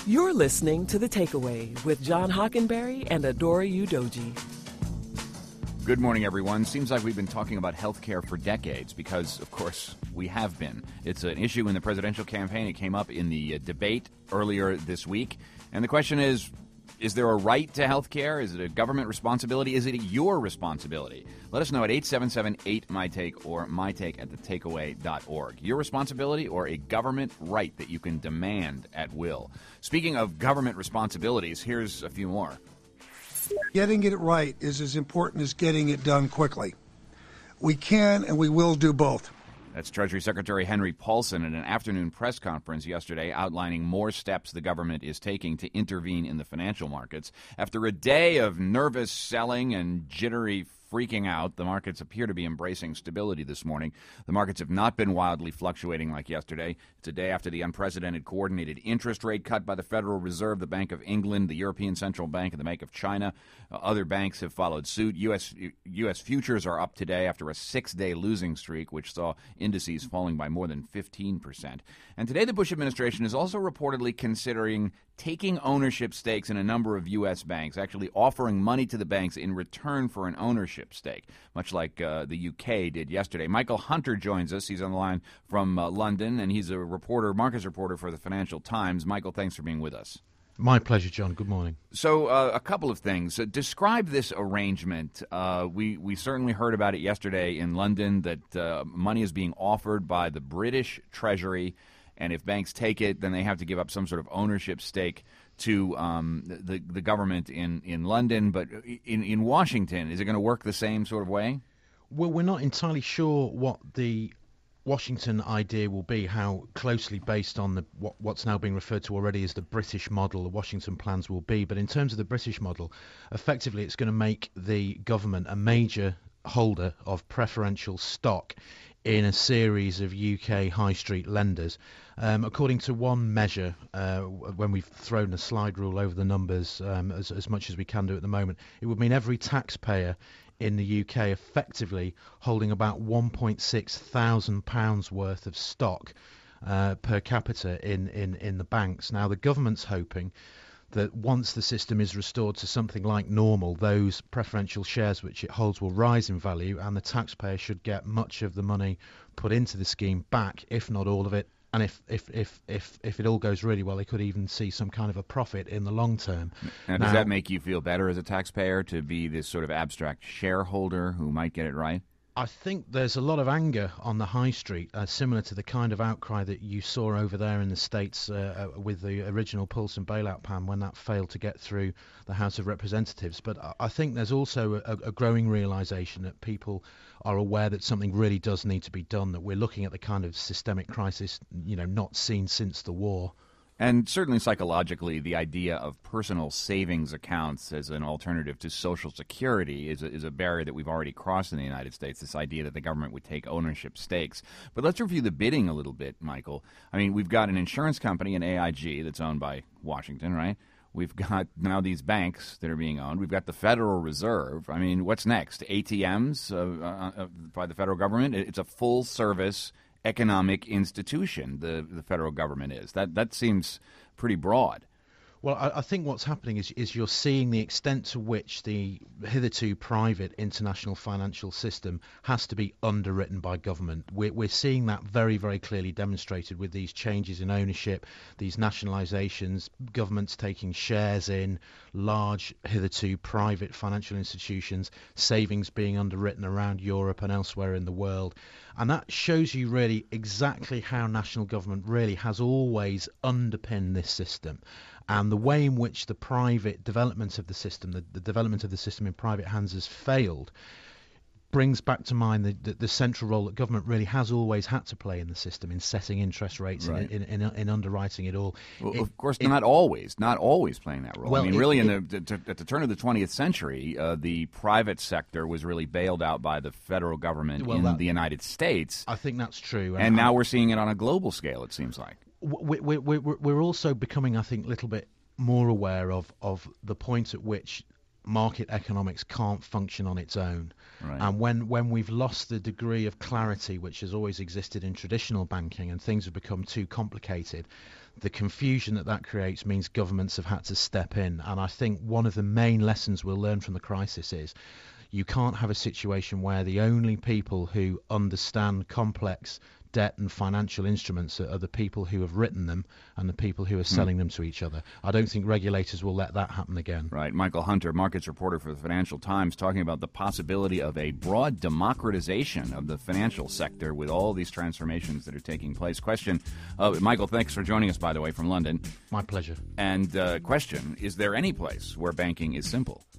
You're listening to The Takeaway with John Hockenberry and Adora Udoji. Good morning, everyone. Seems like we've been talking about health care for decades because, of course, we have been. It's an issue in the presidential campaign. It came up in the debate earlier this week. And the question is there a right to health care? Is it a government responsibility? Is it your responsibility? Let us know at 877-8-MY-TAKE or mytake@thetakeaway.org. Your responsibility or a government right that you can demand at will? Speaking of government responsibilities, here's a few more. Getting it right is as important as getting it done quickly. We can and we will do both. That's Treasury Secretary Henry Paulson at an afternoon press conference yesterday outlining more steps the government is taking to intervene in the financial markets. After a day of nervous selling and jittery freaking out, the markets appear to be embracing stability this morning. The markets have not been wildly fluctuating like yesterday. It's a day after the unprecedented coordinated interest rate cut by the Federal Reserve, the Bank of England, the European Central Bank, and the Bank of China. Other banks have followed suit. U.S. futures are up today after a 6-day losing streak, which saw indices falling by more than 15%. And today the Bush administration is also reportedly considering taking ownership stakes in a number of U.S. banks, actually offering money to the banks in return for an ownership stake, much like the UK did yesterday. Michael Hunter joins us. He's on the line from London, and he's a markets reporter for the Financial Times. Michael, thanks for being with us. My pleasure, John. Good morning. So a couple of things. Describe this arrangement. We certainly heard about it yesterday in London, that money is being offered by the British Treasury, and if banks take it, then they have to give up some sort of ownership stake to the government in London. But in Washington, is it going to work the same sort of way? Well, we're not entirely sure what the Washington idea will be, how closely based on what's now being referred to already as the British model the Washington plans will be. But in terms of the British model, effectively it's going to make the government a major holder of preferential stock in a series of UK high street lenders. According to one measure, when we've thrown a slide rule over the numbers as much as we can do at the moment, it would mean every taxpayer in the UK effectively holding about £1.6 thousand worth of stock per capita in the banks. Now, the government's hoping that once the system is restored to something like normal, those preferential shares which it holds will rise in value, and the taxpayer should get much of the money put into the scheme back, if not all of it. And if it all goes really well, they could even see some kind of a profit in the long term. Now, does that make you feel better as a taxpayer to be this sort of abstract shareholder who might get it right? I think there's a lot of anger on the high street, similar to the kind of outcry that you saw over there in the States with the original Paulson bailout plan when that failed to get through the House of Representatives. But I think there's also a growing realization that people are aware that something really does need to be done, that we're looking at the kind of systemic crisis, not seen since the war. And certainly psychologically, the idea of personal savings accounts as an alternative to Social Security is a barrier that we've already crossed in the United States, this idea that the government would take ownership stakes. But let's review the bidding a little bit, Michael. I mean, we've got an insurance company, an AIG, that's owned by Washington, right? We've got now these banks that are being owned. We've got the Federal Reserve. I mean, what's next? ATMs by the federal government? It's a full-service economic institution, the federal government is. That seems pretty broad. Well, I think what's happening is you're seeing the extent to which the hitherto private international financial system has to be underwritten by government. We're seeing that very, very clearly demonstrated with these changes in ownership, these nationalisations, governments taking shares in large hitherto private financial institutions, savings being underwritten around Europe and elsewhere in the world. And that shows you really exactly how national government really has always underpinned this system. And the way in which the private development of the system, the development of the system in private hands has failed, brings back to mind the central role that government really has always had to play in the system, in setting interest rates, right, in underwriting it all. Well, of course, not always playing that role. Well, I mean, really, at the turn of the 20th century, the private sector was really bailed out by the federal government in the United States. I think that's true. And now we're seeing it on a global scale, it seems like. We're also becoming, I think, a little bit more aware of the point at which market economics can't function on its own. Right. And when we've lost the degree of clarity which has always existed in traditional banking and things have become too complicated, the confusion that creates means governments have had to step in. And I think one of the main lessons we'll learn from the crisis is you can't have a situation where the only people who understand complex debt and financial instruments are the people who have written them and the people who are selling them to each other. I don't think regulators will let that happen again. Right. Michael Hunter, markets reporter for the Financial Times, talking about the possibility of a broad democratization of the financial sector with all these transformations that are taking place. Question, Michael, thanks for joining us, by the way, from London. My pleasure. And question, is there any place where banking is simple?